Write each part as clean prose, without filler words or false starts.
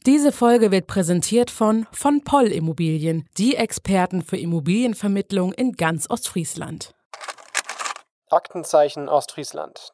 Diese Folge wird präsentiert von Poll Immobilien, die Experten für Immobilienvermittlung in ganz Ostfriesland. Aktenzeichen Ostfriesland.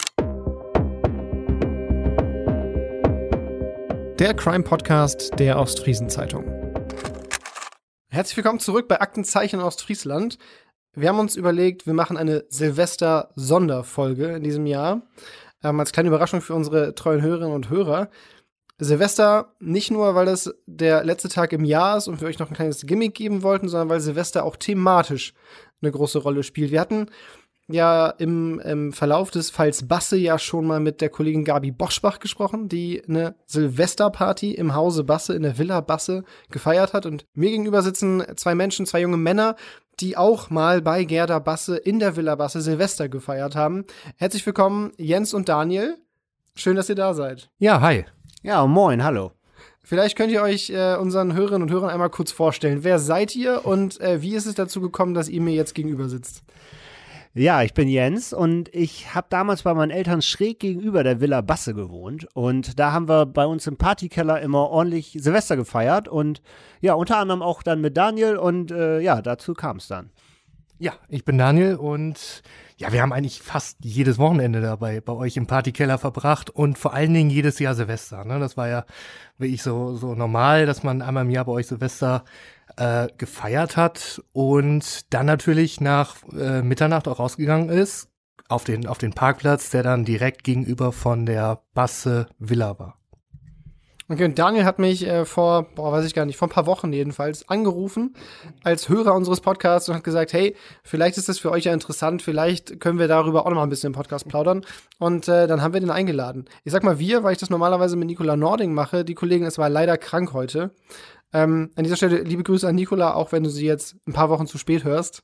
Der Crime-Podcast der Ostfriesen-Zeitung. Herzlich willkommen zurück bei Aktenzeichen Ostfriesland. Wir haben uns überlegt, wir machen eine Silvester-Sonderfolge in diesem Jahr. Als kleine Überraschung für unsere treuen Hörerinnen und Hörer. Silvester nicht nur, weil das der letzte Tag im Jahr ist und wir euch noch ein kleines Gimmick geben wollten, sondern weil Silvester auch thematisch eine große Rolle spielt. Wir hatten ja im Verlauf des Falls Basse ja schon mal mit der Kollegin Gabi Boschbach gesprochen, die eine Silvesterparty im Hause Basse, in der Villa Basse gefeiert hat. Und mir gegenüber sitzen zwei Menschen, zwei junge Männer, die auch mal bei Gerda Basse in der Villa Basse Silvester gefeiert haben. Herzlich willkommen, Jens und Daniel. Schön, dass ihr da seid. Ja, hi. Ja, moin, hallo. Vielleicht könnt ihr euch unseren Hörerinnen und Hörern einmal kurz vorstellen. Wer seid ihr und wie ist es dazu gekommen, dass ihr mir jetzt gegenüber sitzt? Ja, ich bin Jens und ich habe damals bei meinen Eltern schräg gegenüber der Villa Basse gewohnt. Und da haben wir bei uns im Partykeller immer ordentlich Silvester gefeiert. Und ja, unter anderem auch dann mit Daniel und ja, dazu kam es dann. Ja, ich bin Daniel und ja, wir haben eigentlich fast jedes Wochenende dabei bei euch im Partykeller verbracht und vor allen Dingen jedes Jahr Silvester. Ne? Das war ja wirklich so normal, dass man einmal im Jahr bei euch Silvester gefeiert hat und dann natürlich nach Mitternacht auch rausgegangen ist auf den Parkplatz, der dann direkt gegenüber von der Basse Villa war. Okay, und Daniel hat mich vor ein paar Wochen jedenfalls angerufen als Hörer unseres Podcasts und hat gesagt, hey, vielleicht ist das für euch ja interessant, vielleicht können wir darüber auch noch mal ein bisschen im Podcast plaudern. Und dann haben wir den eingeladen. Ich sag mal wir, weil ich das normalerweise mit Nicola Nording mache. Die Kollegin ist aber leider krank heute. An dieser Stelle liebe Grüße an Nicola, auch wenn du sie jetzt ein paar Wochen zu spät hörst.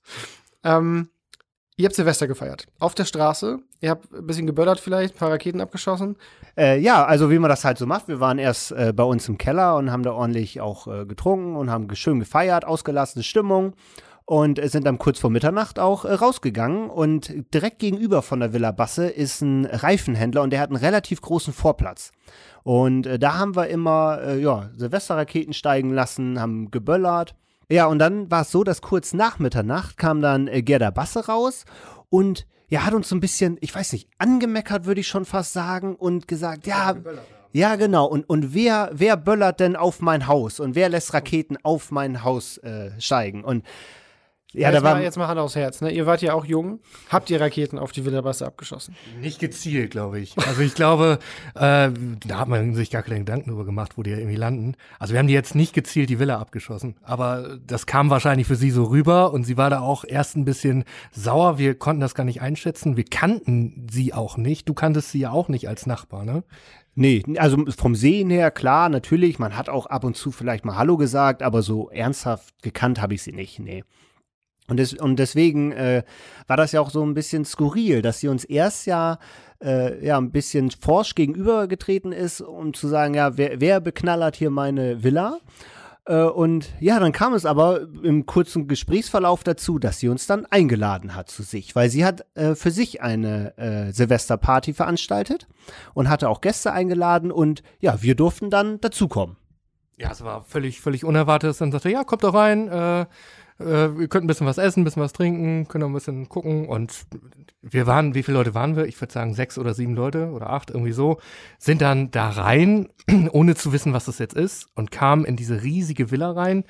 Ihr habt Silvester gefeiert. Auf der Straße. Ihr habt ein bisschen geböllert vielleicht, ein paar Raketen abgeschossen. Ja, also wie man das halt so macht. Wir waren erst bei uns im Keller und haben da ordentlich auch getrunken und haben schön gefeiert, ausgelassene Stimmung. Und sind dann kurz vor Mitternacht auch rausgegangen. Und direkt gegenüber von der Villa Basse ist ein Reifenhändler und der hat einen relativ großen Vorplatz. Und da haben wir immer Silvesterraketen steigen lassen, haben geböllert. Ja, und dann war es so, dass kurz nach Mitternacht kam dann Gerda Basse raus und ja, hat uns so ein bisschen, ich weiß nicht, angemeckert, würde ich schon fast sagen, und gesagt, ja, genau, und wer böllert denn auf mein Haus und wer lässt Raketen auf mein Haus steigen? Und ja, da war jetzt mal Hand aufs Herz, ne? Ihr wart ja auch jung. Habt ihr Raketen auf die Villa Basse abgeschossen? Nicht gezielt, glaube ich. Also ich glaube, da hat man sich gar keine Gedanken drüber gemacht, wo die irgendwie landen. Also wir haben die jetzt nicht gezielt die Villa abgeschossen. Aber das kam wahrscheinlich für sie so rüber und sie war da auch erst ein bisschen sauer. Wir konnten das gar nicht einschätzen. Wir kannten sie auch nicht. Du kanntest sie ja auch nicht als Nachbar, ne? Nee, also vom Sehen her, klar, natürlich. Man hat auch ab und zu vielleicht mal Hallo gesagt, aber so ernsthaft gekannt habe ich sie nicht, nee. Und deswegen war das ja auch so ein bisschen skurril, dass sie uns erst ein bisschen forsch gegenübergetreten ist, um zu sagen, ja, wer beknallert hier meine Villa? Und ja, dann kam es aber im kurzen Gesprächsverlauf dazu, dass sie uns dann eingeladen hat zu sich, weil sie hat für sich eine Silvesterparty veranstaltet und hatte auch Gäste eingeladen und ja, wir durften dann dazukommen. Ja, es war völlig unerwartet. Dann sagte, ja, kommt doch rein, wir könnten ein bisschen was essen, ein bisschen was trinken, können auch ein bisschen gucken. Und wie viele Leute waren wir? Ich würde sagen 6 oder 7 Leute oder 8, irgendwie so. Sind dann da rein, ohne zu wissen, was das jetzt ist, und kamen in diese riesige Villa rein.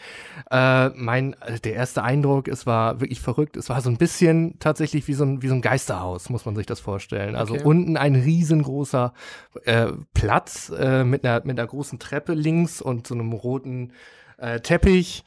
Der erste Eindruck, es war wirklich verrückt. Es war so ein bisschen tatsächlich wie so ein Geisterhaus, muss man sich das vorstellen. Also unten ein riesengroßer Platz mit einer großen Treppe links und so einem roten Teppich.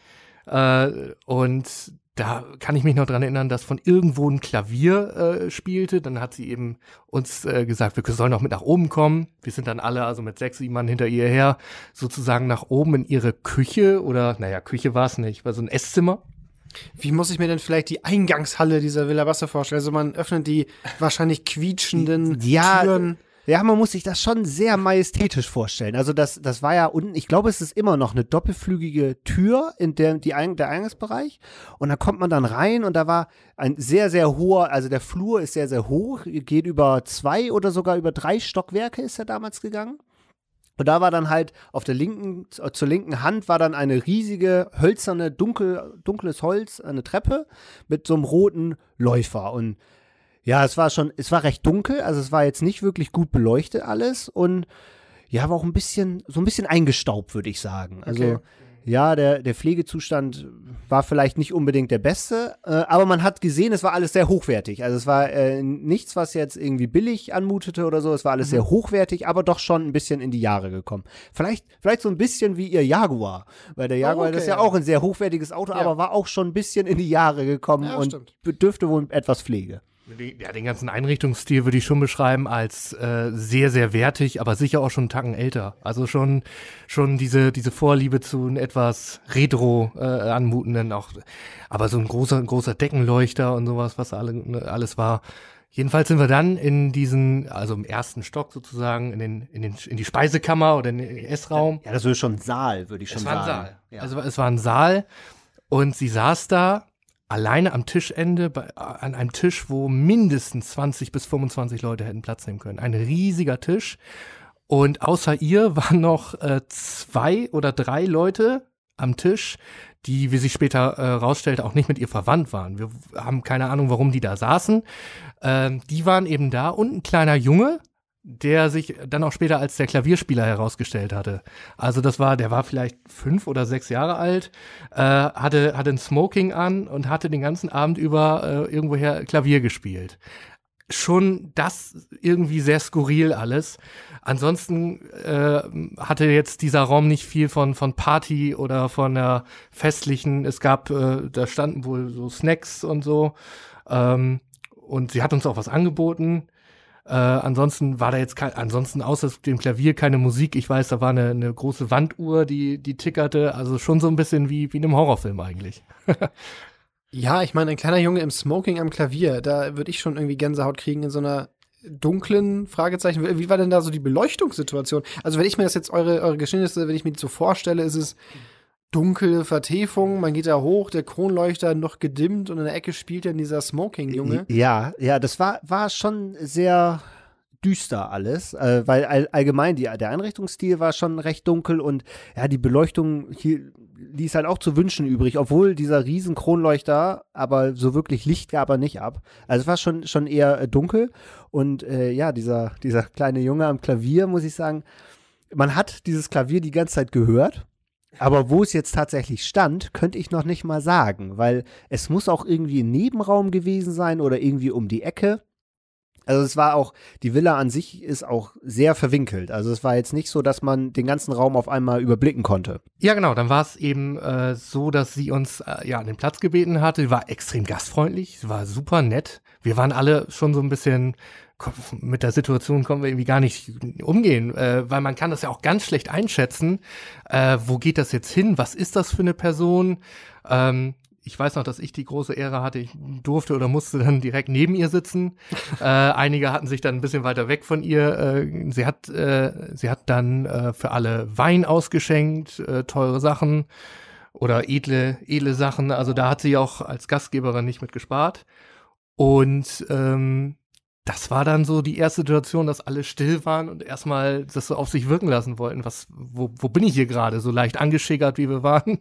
Und da kann ich mich noch dran erinnern, dass von irgendwo ein Klavier spielte. Dann hat sie eben uns gesagt, wir sollen noch mit nach oben kommen. Wir sind dann alle, also mit 6, 7 Mann hinter ihr her, sozusagen nach oben in ihre Küche oder, Küche war es nicht, war so ein Esszimmer. Wie muss ich mir denn vielleicht die Eingangshalle dieser Villa Basse vorstellen? Also man öffnet die wahrscheinlich quietschenden Türen. Ja, man muss sich das schon sehr majestätisch vorstellen. Also das war ja unten, ich glaube, es ist immer noch eine doppelflügige Tür in der Eingangsbereich. Und da kommt man dann rein und da war ein sehr, sehr hoher, also der Flur ist sehr, sehr hoch, geht über 2 oder sogar über 3 Stockwerke ist er damals gegangen. Und da war dann halt zur linken Hand war dann eine riesige, hölzerne, dunkles Holz, eine Treppe mit so einem roten Läufer. Und ja, es war recht dunkel, also es war jetzt nicht wirklich gut beleuchtet alles und ja, war auch so ein bisschen eingestaubt, würde ich sagen. Also Okay. ja, der Pflegezustand war vielleicht nicht unbedingt der beste, aber man hat gesehen, es war alles sehr hochwertig. Also es war nichts, was jetzt irgendwie billig anmutete oder so. Es war alles sehr hochwertig, aber doch schon ein bisschen in die Jahre gekommen. Vielleicht so ein bisschen wie ihr Jaguar, weil der Jaguar, okay, das ist ja auch ein sehr hochwertiges Auto, Ja. aber war auch schon ein bisschen in die Jahre gekommen Ja, und stimmt. bedürfte wohl etwas Pflege. Ja, den ganzen Einrichtungsstil würde ich schon beschreiben als sehr, sehr wertig, aber sicher auch schon einen Tacken älter. Also schon diese Vorliebe zu einem etwas retro anmutenden, auch, aber so ein großer Deckenleuchter und sowas, was alles war. Jedenfalls sind wir dann also im ersten Stock sozusagen, in die Speisekammer oder in den Essraum. Ja, das ist schon ein Saal, würde ich schon Es war ein sagen. Saal. Ja. Also es war ein Saal und sie saß da alleine am Tischende an einem Tisch, wo mindestens 20 bis 25 Leute hätten Platz nehmen können. Ein riesiger Tisch. Und außer ihr waren noch 2 oder 3 Leute am Tisch, die, wie sich später rausstellte, auch nicht mit ihr verwandt waren. Wir haben keine Ahnung, warum die da saßen. Die waren eben da und ein kleiner Junge, der sich dann auch später als der Klavierspieler herausgestellt hatte. Also der war vielleicht 5 oder 6 Jahre alt, hatte ein Smoking an und hatte den ganzen Abend über irgendwoher Klavier gespielt. Schon das irgendwie sehr skurril alles. Ansonsten hatte jetzt dieser Raum nicht viel von Party oder von einer festlichen, da standen wohl so Snacks und so. Und sie hat uns auch was angeboten. Ansonsten war da jetzt ansonsten außer dem Klavier keine Musik. Ich weiß, da war eine große Wanduhr, die tickerte. Also schon so ein bisschen wie in einem Horrorfilm eigentlich. Ja, ich meine, ein kleiner Junge im Smoking am Klavier, da würde ich schon irgendwie Gänsehaut kriegen in so einer dunklen Fragezeichen. Wie war denn da so die Beleuchtungssituation? Also wenn ich mir das jetzt eure Geschehnisse, wenn ich mir die so vorstelle, ist es dunkle Vertiefung, man geht da hoch, der Kronleuchter noch gedimmt und in der Ecke spielt dann dieser Smoking-Junge. Ja, das war schon sehr düster alles, weil allgemein der Einrichtungsstil war schon recht dunkel und ja, die Beleuchtung hier ließ halt auch zu wünschen übrig, obwohl dieser riesen Kronleuchter, aber so wirklich Licht gab er nicht ab. Also es war schon eher dunkel und ja, dieser kleine Junge am Klavier, muss ich sagen, man hat dieses Klavier die ganze Zeit gehört. Aber wo es jetzt tatsächlich stand, könnte ich noch nicht mal sagen, weil es muss auch irgendwie ein Nebenraum gewesen sein oder irgendwie um die Ecke. Also es war auch, die Villa an sich ist auch sehr verwinkelt. Also es war jetzt nicht so, dass man den ganzen Raum auf einmal überblicken konnte. Ja, genau. Dann war es eben so, dass sie uns an den Platz gebeten hatte. Sie war extrem gastfreundlich, sie war super nett. Wir waren alle schon so ein bisschen, mit der Situation konnten wir irgendwie gar nicht umgehen, weil man kann das ja auch ganz schlecht einschätzen. Wo geht das jetzt hin? Was ist das für eine Person? Ich weiß noch, dass ich die große Ehre hatte, ich durfte oder musste dann direkt neben ihr sitzen. Einige hatten sich dann ein bisschen weiter weg von ihr. Sie hat dann für alle Wein ausgeschenkt, teure Sachen oder edle Sachen. Also da hat sie auch als Gastgeberin nicht mit gespart. Und das war dann so die erste Situation, dass alle still waren und erstmal das so auf sich wirken lassen wollten. Wo bin ich hier gerade? So leicht angeschickert, wie wir waren.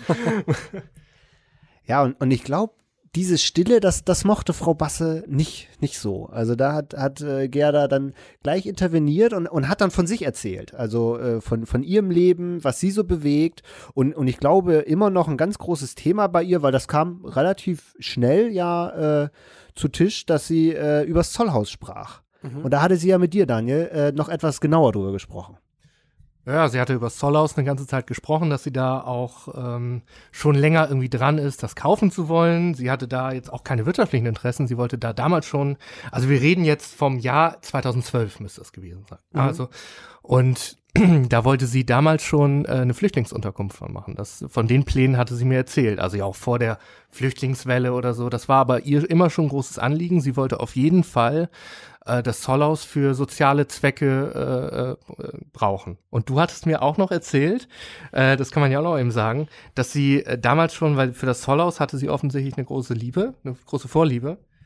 Ja, und ich glaube, diese Stille, das mochte Frau Basse nicht so. Also da hat Gerda dann gleich interveniert und hat dann von sich erzählt. Also von ihrem Leben, was sie so bewegt. Und ich glaube, immer noch ein ganz großes Thema bei ihr, weil das kam relativ schnell ja zu Tisch, dass sie übers Zollhaus sprach. Und da hatte sie ja mit dir, Daniel, noch etwas genauer drüber gesprochen. Ja, sie hatte über das Zollhaus eine ganze Zeit gesprochen, dass sie da auch schon länger irgendwie dran ist, das kaufen zu wollen. Sie hatte da jetzt auch keine wirtschaftlichen Interessen. Sie wollte da damals schon, also wir reden jetzt vom Jahr 2012 müsste das gewesen sein. Also, und da wollte sie damals schon eine Flüchtlingsunterkunft von machen. Von den Plänen hatte sie mir erzählt. Also ja auch vor der Flüchtlingswelle oder so. Das war aber ihr immer schon ein großes Anliegen. Sie wollte auf jeden Fall das Zollhaus für soziale Zwecke brauchen. Und du hattest mir auch noch erzählt, das kann man ja auch noch eben sagen, dass sie damals schon, weil für das Zollhaus hatte sie offensichtlich eine große Vorliebe.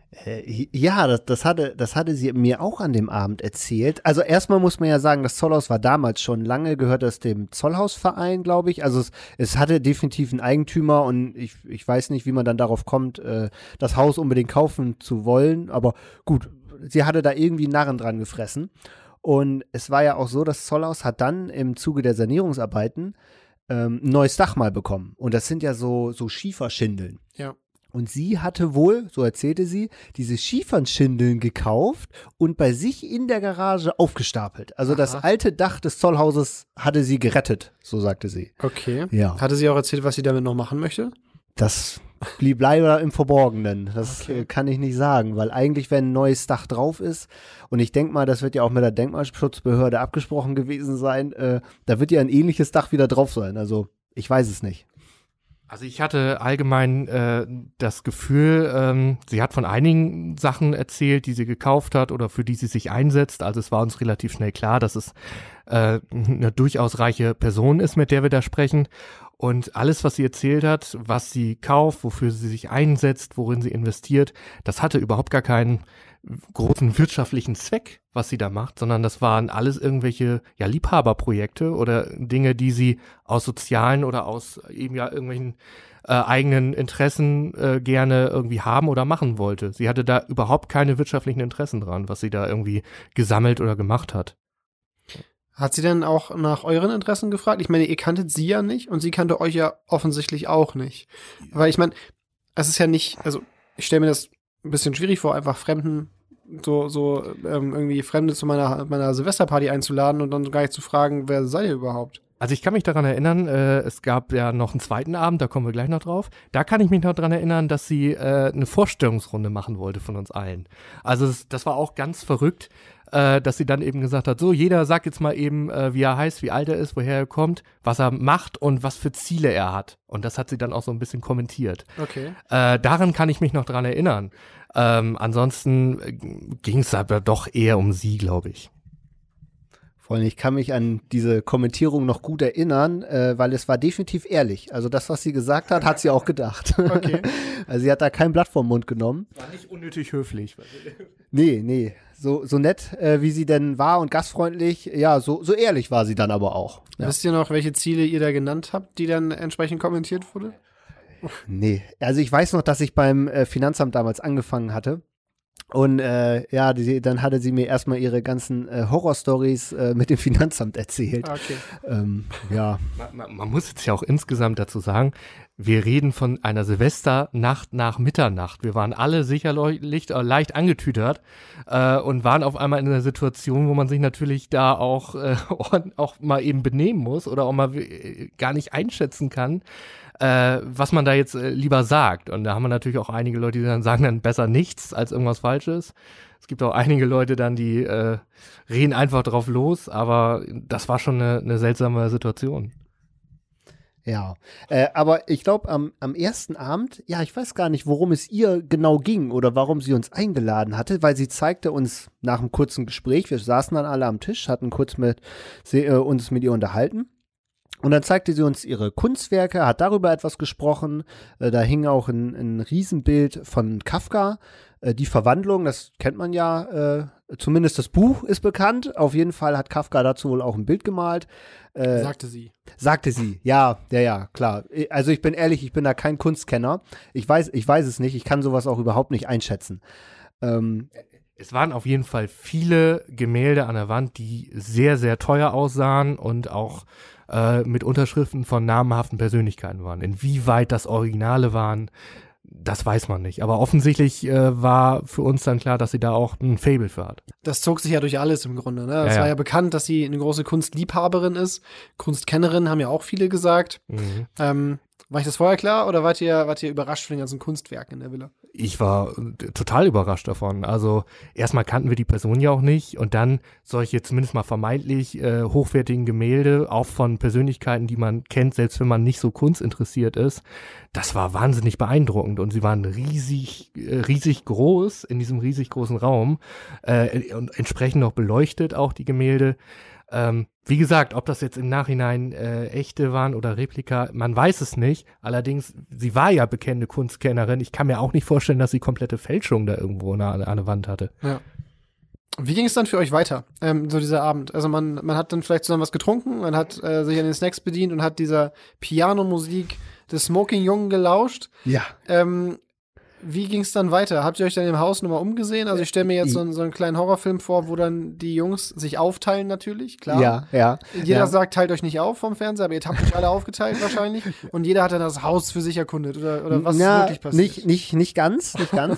Ja, das hatte sie mir auch an dem Abend erzählt. Also erstmal muss man ja sagen, das Zollhaus war damals schon lange, gehört es dem Zollhausverein, glaube ich. Also es hatte definitiv einen Eigentümer und ich weiß nicht, wie man dann darauf kommt, das Haus unbedingt kaufen zu wollen. Aber gut, sie hatte da irgendwie Narren dran gefressen. Und es war ja auch so, das Zollhaus hat dann im Zuge der Sanierungsarbeiten ein neues Dach mal bekommen. Und das sind ja so Schieferschindeln. Ja. Und sie hatte wohl, so erzählte sie, diese Schieferschindeln gekauft und bei sich in der Garage aufgestapelt. Also das alte Dach des Zollhauses hatte sie gerettet, so sagte sie. Okay. Ja. Hatte sie auch erzählt, was sie damit noch machen möchte? Das blieb leider im Verborgenen. Das kann ich nicht sagen, weil eigentlich, wenn ein neues Dach drauf ist, und ich denke mal, das wird ja auch mit der Denkmalschutzbehörde abgesprochen gewesen sein, da wird ja ein ähnliches Dach wieder drauf sein. Also ich weiß es nicht. Also ich hatte allgemein das Gefühl, sie hat von einigen Sachen erzählt, die sie gekauft hat oder für die sie sich einsetzt. Also es war uns relativ schnell klar, dass es eine durchaus reiche Person ist, mit der wir da sprechen. Und alles, was sie erzählt hat, was sie kauft, wofür sie sich einsetzt, worin sie investiert, das hatte überhaupt gar keinen großen wirtschaftlichen Zweck, was sie da macht, sondern das waren alles irgendwelche Liebhaberprojekte oder Dinge, die sie aus sozialen oder aus eben irgendwelchen eigenen Interessen gerne irgendwie haben oder machen wollte. Sie hatte da überhaupt keine wirtschaftlichen Interessen dran, was sie da irgendwie gesammelt oder gemacht hat. Hat sie denn auch nach euren Interessen gefragt? Ich meine, ihr kanntet sie ja nicht und sie kannte euch ja offensichtlich auch nicht. Weil ich meine, es ist ja nicht, also ich stelle mir das ein bisschen schwierig vor, einfach irgendwie Fremde zu meiner Silvesterparty einzuladen und dann gar nicht zu fragen, wer seid ihr überhaupt? Also ich kann mich daran erinnern, es gab ja noch einen zweiten Abend, da kommen wir gleich noch drauf. Da kann ich mich noch daran erinnern, dass sie eine Vorstellungsrunde machen wollte von uns allen. Also das war auch ganz verrückt, dass sie dann eben gesagt hat, so jeder sagt jetzt mal eben, wie er heißt, wie alt er ist, woher er kommt, was er macht und was für Ziele er hat. Und das hat sie dann auch so ein bisschen kommentiert. Okay. Daran kann ich mich noch dran erinnern. Ansonsten ging es aber doch eher um sie, glaube ich. Vor allem, ich kann mich an diese Kommentierung noch gut erinnern, weil es war definitiv ehrlich. Also das, was sie gesagt hat, hat sie auch gedacht. Okay. Also sie hat da kein Blatt vom Mund genommen. War nicht unnötig höflich. Nee. So nett, wie sie denn war und gastfreundlich, ja, so ehrlich war sie dann aber auch. Ja. Wisst ihr noch, welche Ziele ihr da genannt habt, die dann entsprechend kommentiert wurde? Nee, also ich weiß noch, dass ich beim Finanzamt damals angefangen hatte. Und dann hatte sie mir erstmal ihre ganzen Horrorstories mit dem Finanzamt erzählt. Okay. Ja. Man muss jetzt ja auch insgesamt dazu sagen, wir reden von einer Silvesternacht nach Mitternacht. Wir waren alle sicherlich leicht angetütert und waren auf einmal in einer Situation, wo man sich natürlich da auch mal eben benehmen muss oder auch mal gar nicht einschätzen kann, was man da jetzt lieber sagt. Und da haben wir natürlich auch einige Leute, die dann sagen dann besser nichts als irgendwas Falsches. Es gibt auch einige Leute dann, die reden einfach drauf los, aber das war schon eine seltsame Situation. Ja, aber ich glaube, am ersten Abend, ja, ich weiß gar nicht, worum es ihr genau ging oder warum sie uns eingeladen hatte, weil sie zeigte uns nach einem kurzen Gespräch, wir saßen dann alle am Tisch, hatten kurz uns mit ihr unterhalten. Und dann zeigte sie uns ihre Kunstwerke, hat darüber etwas gesprochen. Da hing auch ein Riesenbild von Kafka. Die Verwandlung, das kennt man ja, zumindest das Buch ist bekannt. Auf jeden Fall hat Kafka dazu wohl auch ein Bild gemalt. Sagte sie. Sagte sie, ja, klar. Also ich bin ehrlich, ich bin da kein Kunstkenner. Ich weiß es nicht, ich kann sowas auch überhaupt nicht einschätzen. Es waren auf jeden Fall viele Gemälde an der Wand, die sehr, sehr teuer aussahen und auch mit Unterschriften von namhaften Persönlichkeiten waren. Inwieweit das Originale waren, das weiß man nicht. Aber offensichtlich war für uns dann klar, dass sie da auch ein Faible für hat. Das zog sich ja durch alles im Grunde. Ne? Es war ja bekannt, dass sie eine große Kunstliebhaberin ist. Kunstkennerin haben ja auch viele gesagt. Mhm. War ich das vorher klar oder wart ihr überrascht von den ganzen Kunstwerken in der Villa? Ich war total überrascht davon. Also erstmal kannten wir die Person ja auch nicht und dann solche zumindest mal vermeintlich hochwertigen Gemälde, auch von Persönlichkeiten, die man kennt, selbst wenn man nicht so kunstinteressiert ist. Das war wahnsinnig beeindruckend und sie waren riesig groß in diesem riesig großen Raum und entsprechend noch beleuchtet auch die Gemälde. Wie gesagt, ob das jetzt im Nachhinein echte waren oder Replika, man weiß es nicht. Allerdings, sie war ja bekannte Kunstkennerin. Ich kann mir auch nicht vorstellen, dass sie komplette Fälschung da irgendwo an der Wand hatte. Ja. Wie ging es dann für euch weiter, so dieser Abend? Also man hat dann vielleicht zusammen was getrunken, man hat sich an den Snacks bedient und hat dieser Pianomusik des Smoking Jungen gelauscht. Ja. Wie ging es dann weiter? Habt ihr euch dann im Haus nochmal umgesehen? Also ich stelle mir jetzt so einen kleinen Horrorfilm vor, wo dann die Jungs sich aufteilen natürlich, klar. Ja. Jeder sagt, teilt euch nicht auf vom Fernseher, aber ihr habt euch alle aufgeteilt wahrscheinlich. Und jeder hat dann das Haus für sich erkundet. Oder was ist wirklich passiert? Nicht ganz.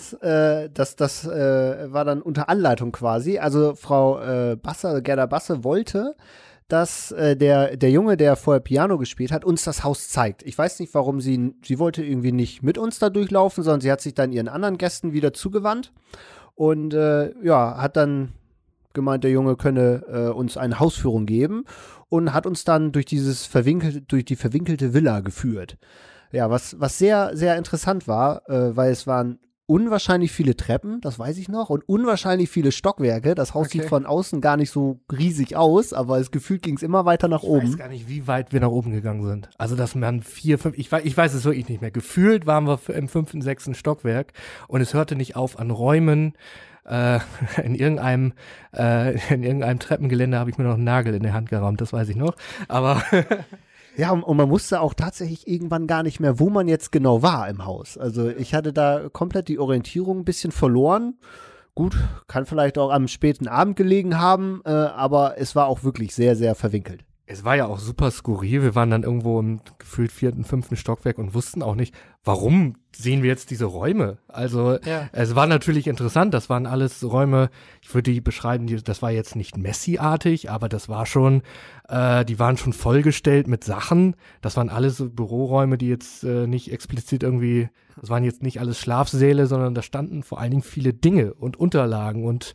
Das war dann unter Anleitung quasi. Also Frau Gerda Basse wollte, dass der Junge, der vorher Piano gespielt hat, uns das Haus zeigt. Ich weiß nicht, warum sie wollte irgendwie nicht mit uns da durchlaufen, sondern sie hat sich dann ihren anderen Gästen wieder zugewandt und hat dann gemeint, der Junge könne uns eine Hausführung geben und hat uns dann durch die verwinkelte Villa geführt. Ja, was sehr, sehr interessant war, weil es waren unwahrscheinlich viele Treppen, das weiß ich noch, und unwahrscheinlich viele Stockwerke. Das Haus sieht von außen gar nicht so riesig aus, aber das Gefühl ging es immer weiter nach oben. Ich weiß gar nicht, wie weit wir nach oben gegangen sind. Also, dass man 4, 5, ich weiß es wirklich nicht mehr. Gefühlt waren wir im 5., 6. Stockwerk und es hörte nicht auf an Räumen. In irgendeinem Treppengelände habe ich mir noch einen Nagel in der Hand gerammt, das weiß ich noch. Aber ja, und man wusste auch tatsächlich irgendwann gar nicht mehr, wo man jetzt genau war im Haus. Also ich hatte da komplett die Orientierung ein bisschen verloren. Gut, kann vielleicht auch am späten Abend gelegen haben, aber es war auch wirklich sehr, sehr verwinkelt. Es war ja auch super skurril. Wir waren dann irgendwo im gefühlt 4., 5. Stockwerk und wussten auch nicht, warum sehen wir jetzt diese Räume. Also Es war natürlich interessant. Das waren alles Räume, ich würde die beschreiben, das war jetzt nicht Messi-artig, aber das war schon, die waren schon vollgestellt mit Sachen. Das waren alles so Büroräume, die jetzt nicht explizit irgendwie, das waren jetzt nicht alles Schlafsäle, sondern da standen vor allen Dingen viele Dinge und Unterlagen und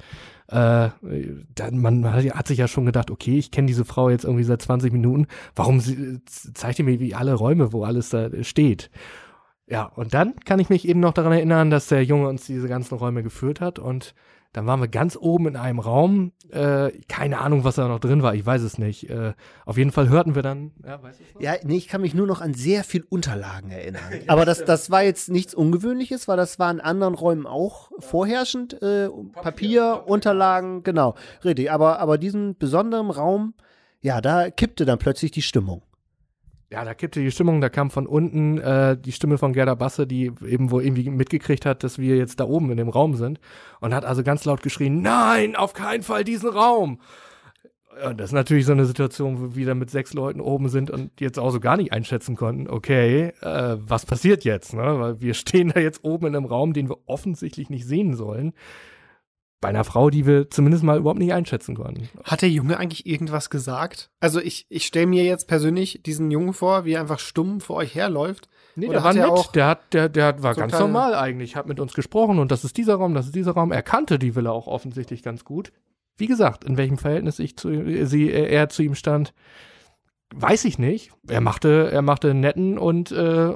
man hat sich ja schon gedacht, okay, ich kenne diese Frau jetzt irgendwie seit 20 Minuten, warum zeigt ihr mir wie alle Räume, wo alles da steht? Ja, und dann kann ich mich eben noch daran erinnern, dass der Junge uns diese ganzen Räume geführt hat und dann waren wir ganz oben in einem Raum, keine Ahnung, was da noch drin war, ich weiß es nicht. Auf jeden Fall hörten wir dann, weißt du was? Ja, nee, ich kann mich nur noch an sehr viel Unterlagen erinnern. Aber das war jetzt nichts Ungewöhnliches, weil das war in anderen Räumen auch vorherrschend. Papier, Unterlagen, genau, richtig. Aber diesen besonderen Raum, ja, da kippte dann plötzlich die Stimmung. Ja, da kippte die Stimmung, da kam von unten die Stimme von Gerda Basse, die eben wohl irgendwie mitgekriegt hat, dass wir jetzt da oben in dem Raum sind und hat also ganz laut geschrien, nein, auf keinen Fall diesen Raum. Und das ist natürlich so eine Situation, wo wir da mit 6 Leuten oben sind und jetzt auch so gar nicht einschätzen konnten, okay, was passiert jetzt, ne? Weil wir stehen da jetzt oben in einem Raum, den wir offensichtlich nicht sehen sollen. Bei einer Frau, die wir zumindest mal überhaupt nicht einschätzen konnten. Hat der Junge eigentlich irgendwas gesagt? Also ich stelle mir jetzt persönlich diesen Jungen vor, wie er einfach stumm vor euch herläuft. Nee, der war nett, der war so ganz normal eigentlich, hat mit uns gesprochen und das ist dieser Raum, das ist dieser Raum. Er kannte die Villa auch offensichtlich ganz gut. Wie gesagt, in welchem Verhältnis er zu ihm stand, weiß ich nicht. Er machte einen netten und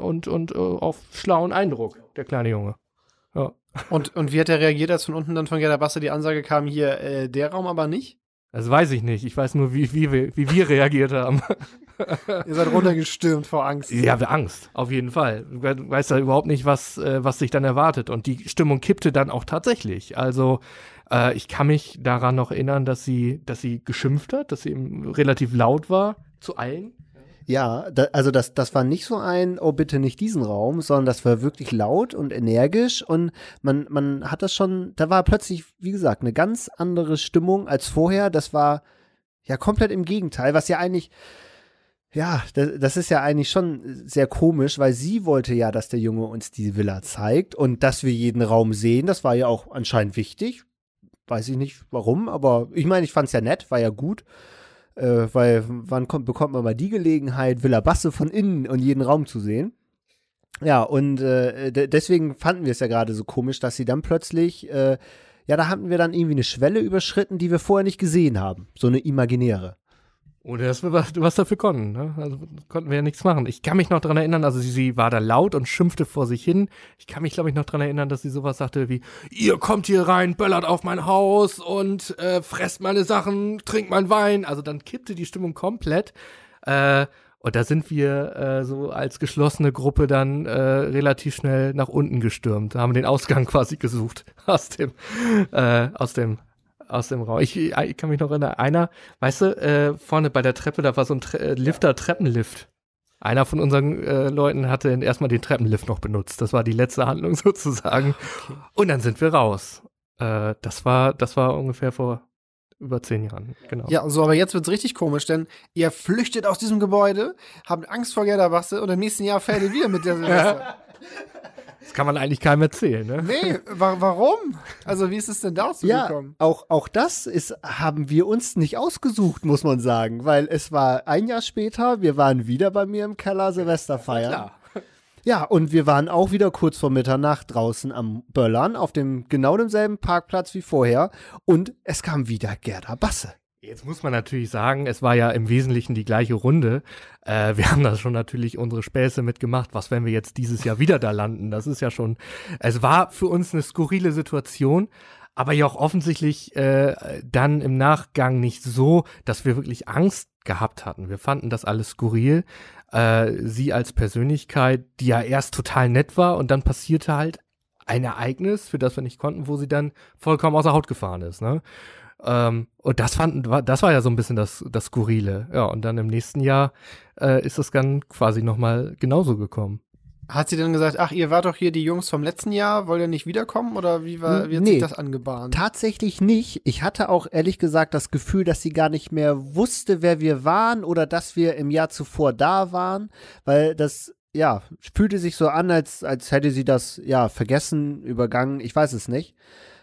auf schlauen Eindruck, der kleine Junge. Ja. Und wie hat er reagiert, als von unten dann von Gerda Basse die Ansage kam, hier, der Raum aber nicht? Das weiß ich nicht. Ich weiß nur, wie wir reagiert haben. Ihr seid runtergestürmt vor Angst. Ja, wir Angst, auf jeden Fall. Du weißt ja überhaupt nicht, was sich dann erwartet. Und die Stimmung kippte dann auch tatsächlich. Also ich kann mich daran noch erinnern, dass sie geschimpft hat, dass sie eben relativ laut war zu allen. Ja, das war nicht so ein, oh bitte nicht diesen Raum, sondern das war wirklich laut und energisch und man hat das schon, da war plötzlich, wie gesagt, eine ganz andere Stimmung als vorher. Das war ja komplett im Gegenteil, was ja eigentlich, ja, das ist ja eigentlich schon sehr komisch, weil sie wollte ja, dass der Junge uns die Villa zeigt und dass wir jeden Raum sehen, das war ja auch anscheinend wichtig. Weiß ich nicht warum, aber ich meine, ich fand es ja nett, war ja gut. Weil wann bekommt man mal die Gelegenheit, Villa Basse von innen und jeden Raum zu sehen? Ja, und deswegen fanden wir es ja gerade so komisch, dass sie dann plötzlich, da hatten wir dann irgendwie eine Schwelle überschritten, die wir vorher nicht gesehen haben. So eine imaginäre. Ohne dass wir was dafür konnten. Ne? Also konnten wir ja nichts machen. Ich kann mich noch dran erinnern, also sie war da laut und schimpfte vor sich hin. Ich kann mich, glaube ich, noch dran erinnern, dass sie sowas sagte wie, ihr kommt hier rein, böllert auf mein Haus und fresst meine Sachen, trinkt mein Wein. Also dann kippte die Stimmung komplett. Und da sind wir so als geschlossene Gruppe dann relativ schnell nach unten gestürmt. Da haben wir den Ausgang quasi gesucht aus dem Raum. Ich kann mich noch erinnern, einer, weißt du, vorne bei der Treppe, da war so ein Treppenlift. Einer von unseren Leuten hatte erstmal den Treppenlift noch benutzt. Das war die letzte Handlung sozusagen. Okay. Und dann sind wir raus. Das war ungefähr vor über 10 Jahren, genau. Ja, so, aber jetzt wird's richtig komisch, denn ihr flüchtet aus diesem Gebäude, habt Angst vor Gerda-Basse und im nächsten Jahr fährt ihr wieder mit der Silvester. Das kann man eigentlich keinem erzählen, ne? Nee, warum? Also wie ist es denn dazu gekommen? Auch das haben wir uns nicht ausgesucht, muss man sagen, weil es war ein Jahr später, wir waren wieder bei mir im Keller Silvester feiern. Klar. Ja, und wir waren auch wieder kurz vor Mitternacht draußen am Böllern auf dem genau demselben Parkplatz wie vorher und es kam wieder Gerda Basse. Jetzt muss man natürlich sagen, es war ja im Wesentlichen die gleiche Runde. Wir haben da schon natürlich unsere Späße mitgemacht. Was, wenn wir jetzt dieses Jahr wieder da landen? Das ist ja schon, es war für uns eine skurrile Situation, aber ja auch offensichtlich dann im Nachgang nicht so, dass wir wirklich Angst gehabt hatten. Wir fanden das alles skurril. Sie als Persönlichkeit, die ja erst total nett war und dann passierte halt ein Ereignis, für das wir nicht konnten, wo sie dann vollkommen außer Haut gefahren ist, ne? Und das war ja so ein bisschen das Skurrile. Ja, und dann im nächsten Jahr ist das dann quasi nochmal genauso gekommen. Hat sie dann gesagt, ach, ihr wart doch hier die Jungs vom letzten Jahr, wollt ihr nicht wiederkommen? Oder wie hat sich das angebahnt? Tatsächlich nicht. Ich hatte auch ehrlich gesagt das Gefühl, dass sie gar nicht mehr wusste, wer wir waren oder dass wir im Jahr zuvor da waren, weil das, ja, fühlte sich so an, als hätte sie das, ja, vergessen, übergangen, ich weiß es nicht.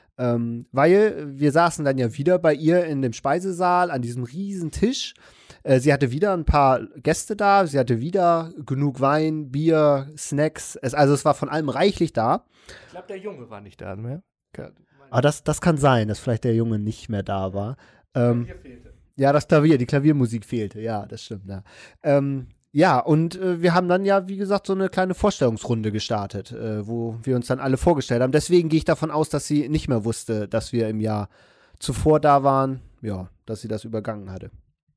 Weil wir saßen dann ja wieder bei ihr in dem Speisesaal an diesem riesen Tisch. Sie hatte wieder ein paar Gäste da, sie hatte wieder genug Wein, Bier, Snacks, es war von allem reichlich da. Ich glaube, der Junge war nicht da mehr. Aber das kann sein, dass vielleicht der Junge nicht mehr da war. Klavier fehlte. Ja, das Klavier, die Klaviermusik fehlte, ja, das stimmt, ja. Ja, und wir haben dann ja, wie gesagt, so eine kleine Vorstellungsrunde gestartet, wo wir uns dann alle vorgestellt haben. Deswegen gehe ich davon aus, dass sie nicht mehr wusste, dass wir im Jahr zuvor da waren, ja, dass sie das übergangen hatte.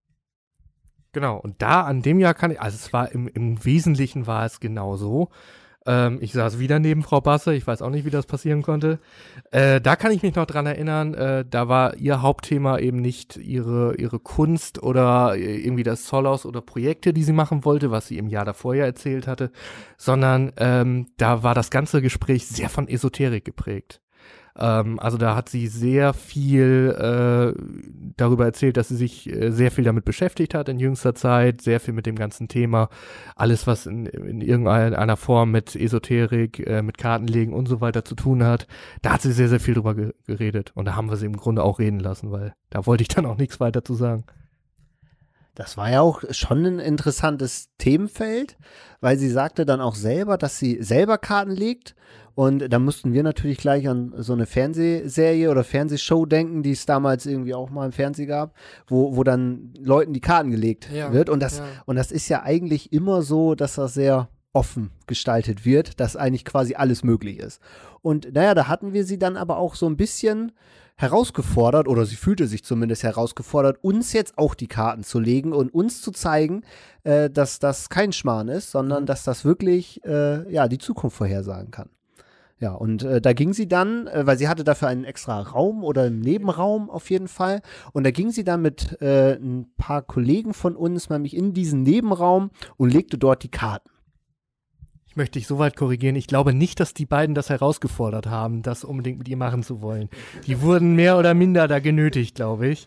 Genau, und da an dem Jahr also es war im Wesentlichen war es genau so. Ich saß wieder neben Frau Basse, ich weiß auch nicht, wie das passieren konnte. Da kann ich mich noch dran erinnern, da war ihr Hauptthema eben nicht ihre Kunst oder irgendwie das Solos oder Projekte, die sie machen wollte, was sie im Jahr davor ja erzählt hatte, sondern da war das ganze Gespräch sehr von Esoterik geprägt. Also da hat sie sehr viel darüber erzählt, dass sie sich sehr viel damit beschäftigt hat in jüngster Zeit, sehr viel mit dem ganzen Thema, alles was in irgendeiner Form mit Esoterik, mit Kartenlegen und so weiter zu tun hat. Da hat sie sehr, sehr viel drüber geredet und da haben wir sie im Grunde auch reden lassen, weil da wollte ich dann auch nichts weiter zu sagen. Das war ja auch schon ein interessantes Themenfeld, weil sie sagte dann auch selber, dass sie selber Karten legt. Und da mussten wir natürlich gleich an so eine Fernsehserie oder Fernsehshow denken, die es damals irgendwie auch mal im Fernsehen gab, wo dann Leuten die Karten gelegt wird. Und das ist ja eigentlich immer so, dass das sehr offen gestaltet wird, dass eigentlich quasi alles möglich ist. Und naja, da hatten wir sie dann aber auch so ein bisschen herausgefordert, oder sie fühlte sich zumindest herausgefordert, uns jetzt auch die Karten zu legen und uns zu zeigen, dass das kein Schmarrn ist, sondern dass das wirklich die Zukunft vorhersagen kann. Ja, und da ging sie dann, weil sie hatte dafür einen extra Raum oder einen Nebenraum auf jeden Fall, und da ging sie dann mit ein paar Kollegen von uns nämlich in diesen Nebenraum und legte dort die Karten. Ich möchte dich so weit korrigieren. Ich glaube nicht, dass die beiden das herausgefordert haben, das unbedingt mit ihr machen zu wollen. Die wurden mehr oder minder da genötigt, glaube ich.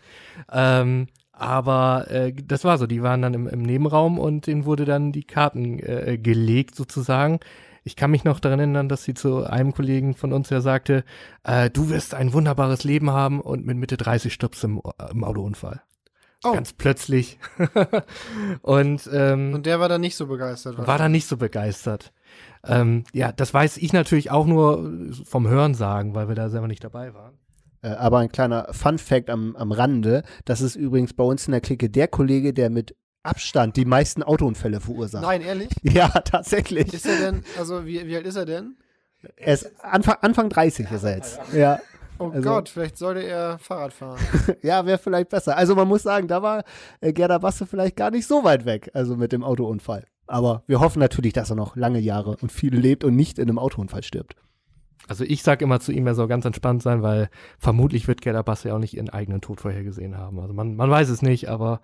Aber das war so. Die waren dann im Nebenraum und denen wurde dann die Karten gelegt sozusagen. Ich kann mich noch daran erinnern, dass sie zu einem Kollegen von uns ja sagte, du wirst ein wunderbares Leben haben, und mit Mitte 30 stirbst du im Autounfall. Oh. Ganz plötzlich. Und der war dann nicht so begeistert. War dann nicht so begeistert. Ja, das weiß ich natürlich auch nur vom Hörensagen, weil wir da selber nicht dabei waren. Aber ein kleiner Fun-Fact am Rande, das ist übrigens bei uns in der Clique der Kollege, der mit Abstand die meisten Autounfälle verursacht. Nein, ehrlich? Ja, tatsächlich. Ist er denn, also wie alt ist er denn? Er ist Anfang 30 ist er jetzt. Ja. Oh Also- Gott, vielleicht sollte er Fahrrad fahren. Ja, wäre vielleicht besser. Also man muss sagen, da war Gerda Basse vielleicht gar nicht so weit weg, also mit dem Autounfall. Aber wir hoffen natürlich, dass er noch lange Jahre und viel lebt und nicht in einem Autounfall stirbt. Also ich sage immer zu ihm, er soll ganz entspannt sein, weil vermutlich wird Gerda Basse ja auch nicht ihren eigenen Tod vorhergesehen haben. Also man weiß es nicht, aber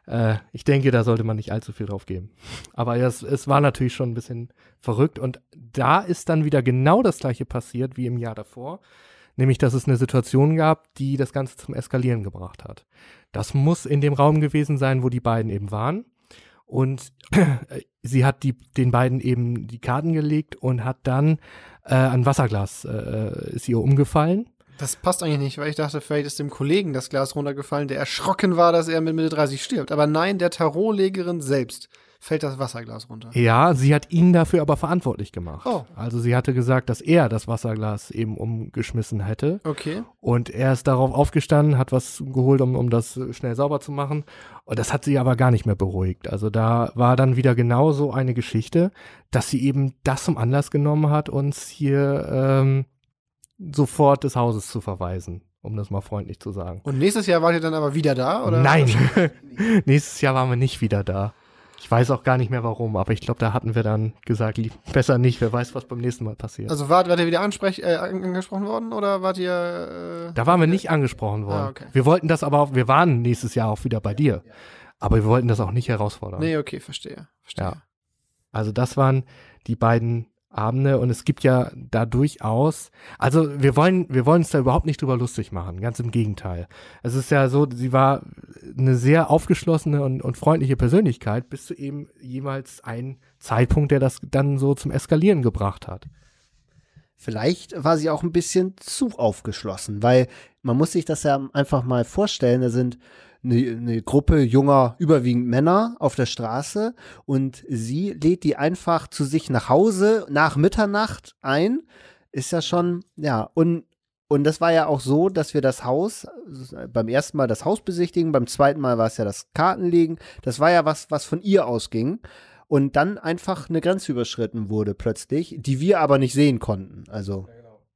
ich denke, da sollte man nicht allzu viel drauf geben. Aber ja, es war natürlich schon ein bisschen verrückt und da ist dann wieder genau das gleiche passiert wie im Jahr davor. Nämlich, dass es eine Situation gab, die das Ganze zum Eskalieren gebracht hat. Das muss in dem Raum gewesen sein, wo die beiden eben waren. Und sie hat den beiden eben die Karten gelegt und hat dann ein Wasserglas ist ihr umgefallen. Das passt eigentlich nicht, weil ich dachte, vielleicht ist dem Kollegen das Glas runtergefallen, der erschrocken war, dass er mit Mitte 30 stirbt. Aber nein, der Tarotlegerin selbst fällt das Wasserglas runter. Ja, sie hat ihn dafür aber verantwortlich gemacht. Oh. Also sie hatte gesagt, dass er das Wasserglas eben umgeschmissen hätte. Okay. Und er ist darauf aufgestanden, hat was geholt, um das schnell sauber zu machen. Und das hat sie aber gar nicht mehr beruhigt. Also da war dann wieder genau so eine Geschichte, dass sie eben das zum Anlass genommen hat, uns hier sofort des Hauses zu verweisen, um das mal freundlich zu sagen. Und nächstes Jahr wart ihr dann aber wieder da, oder? Nein, nächstes Jahr waren wir nicht wieder da. Ich weiß auch gar nicht mehr warum, aber ich glaube, da hatten wir dann gesagt, besser nicht, wer weiß, was beim nächsten Mal passiert. Also wart ihr wieder angesprochen worden, oder wart ihr Da waren wir nicht angesprochen worden. Ah, okay. Wir wollten das aber auch, wir waren nächstes Jahr auch wieder bei dir. Aber wir wollten das auch nicht herausfordern. Nee, okay, verstehe. Ja. Also das waren die beiden Abende und es gibt ja da durchaus, also wir wollen uns da überhaupt nicht drüber lustig machen, ganz im Gegenteil. Es ist ja so, sie war eine sehr aufgeschlossene und freundliche Persönlichkeit, bis zu eben jemals ein Zeitpunkt, der das dann so zum Eskalieren gebracht hat. Vielleicht war sie auch ein bisschen zu aufgeschlossen, weil man muss sich das ja einfach mal vorstellen, da sind eine Gruppe junger, überwiegend Männer auf der Straße und sie lädt die einfach zu sich nach Hause nach Mitternacht ein. Ist ja schon, ja, und das war ja auch so, dass wir das Haus, beim ersten Mal das Haus besichtigen, beim zweiten Mal war es ja das Kartenlegen, das war ja was von ihr ausging. Und dann einfach eine Grenze überschritten wurde plötzlich, die wir aber nicht sehen konnten. Also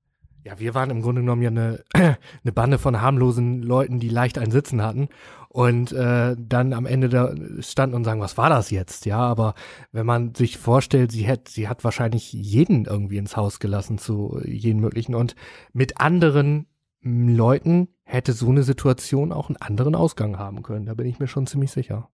Ja, wir waren im Grunde genommen ja eine Bande von harmlosen Leuten, die leicht ein Sitzen hatten und dann am Ende da standen und sagen, was war das jetzt? Ja, aber wenn man sich vorstellt, sie hat wahrscheinlich jeden irgendwie ins Haus gelassen zu jeden möglichen und mit anderen Leuten hätte so eine Situation auch einen anderen Ausgang haben können. Da bin ich mir schon ziemlich sicher.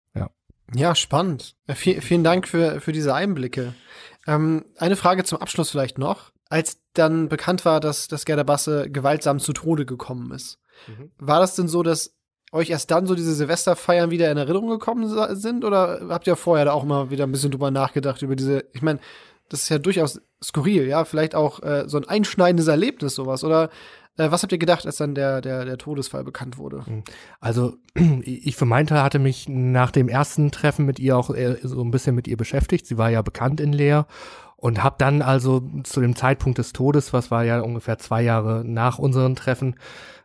Ja, spannend. Vielen Dank für diese Einblicke. Eine Frage zum Abschluss vielleicht noch. Als dann bekannt war, dass Gerda Basse gewaltsam zu Tode gekommen ist, war das denn so, dass euch erst dann so diese Silvesterfeiern wieder in Erinnerung gekommen sind? Oder habt ihr vorher da auch mal wieder ein bisschen drüber nachgedacht, über diese, ich meine, das ist ja durchaus skurril, ja, vielleicht auch so ein einschneidendes Erlebnis, sowas. Oder was habt ihr gedacht, als dann der Todesfall bekannt wurde? Also ich für meinen Teil hatte mich nach dem ersten Treffen mit ihr auch so ein bisschen mit ihr beschäftigt. Sie war ja bekannt in Leer und habe dann also zu dem Zeitpunkt des Todes, was war ja ungefähr 2 Jahre nach unseren Treffen,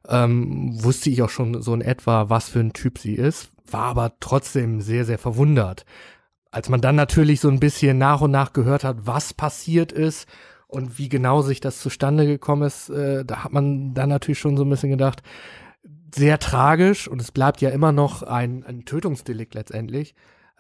wusste ich auch schon so in etwa, was für ein Typ sie ist, war aber trotzdem sehr, sehr verwundert. Als man dann natürlich so ein bisschen nach und nach gehört hat, was passiert ist, und wie genau sich das zustande gekommen ist, da hat man dann natürlich schon so ein bisschen gedacht, sehr tragisch und es bleibt ja immer noch ein Tötungsdelikt letztendlich.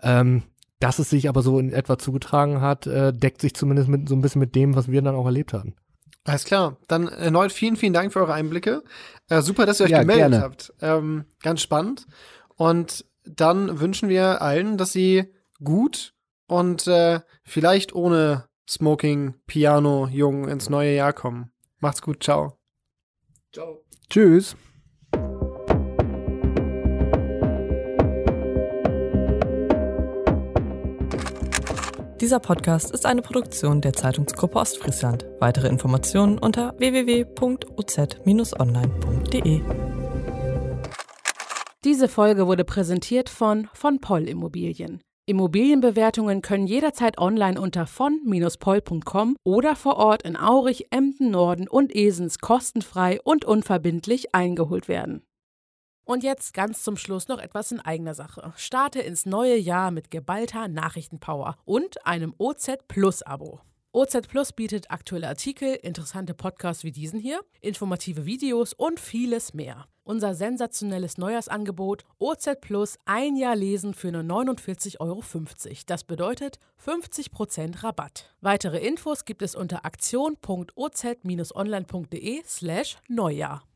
Dass es sich aber so in etwa zugetragen hat, deckt sich zumindest so ein bisschen mit dem, was wir dann auch erlebt hatten. Alles klar. Dann erneut vielen Dank für eure Einblicke. Super, dass ihr euch Ja, gemeldet gerne. habt. Ganz spannend. Und dann wünschen wir allen, dass sie gut und vielleicht ohne Smoking, Piano, jung ins neue Jahr kommen. Macht's gut, ciao. Ciao. tschüss. Dieser Podcast ist eine Produktion der Zeitungsgruppe Ostfriesland. Weitere Informationen unter www.oz-online.de. Diese Folge wurde präsentiert von Poll Immobilien. Immobilienbewertungen können jederzeit online unter von-poll.com oder vor Ort in Aurich, Emden, Norden und Esens kostenfrei und unverbindlich eingeholt werden. Und jetzt ganz zum Schluss noch etwas in eigener Sache. Starte ins neue Jahr mit geballter Nachrichtenpower und einem OZ Plus Abo. OZ Plus bietet aktuelle Artikel, interessante Podcasts wie diesen hier, informative Videos und vieles mehr. Unser sensationelles Neujahrsangebot OZ Plus 1 Jahr lesen für nur 49,50 €. Das bedeutet 50% Rabatt. Weitere Infos gibt es unter aktion.oz-online.de/Neujahr.